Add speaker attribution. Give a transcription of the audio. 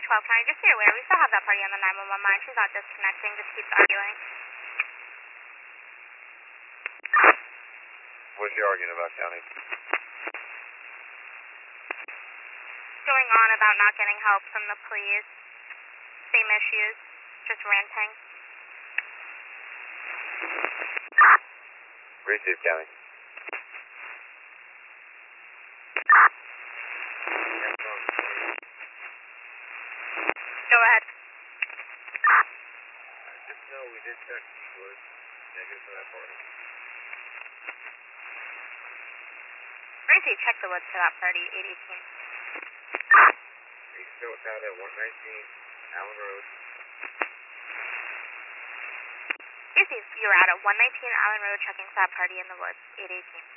Speaker 1: 12. Can I just be aware? We still have that party on the 911 line. She's not disconnecting, just keeps arguing.
Speaker 2: What's she arguing about, County?
Speaker 1: Going on about not getting help from the police. Same issues, just ranting.
Speaker 2: Receive, County.
Speaker 1: Go ahead.
Speaker 2: Just know we did check the woods. Negative for that party.
Speaker 1: Gracie, check the woods for that party, 818.
Speaker 2: Are you still out at 119 Allen Road?
Speaker 1: Gracie, you're out at 119 Allen Road checking for that party in the woods, 818.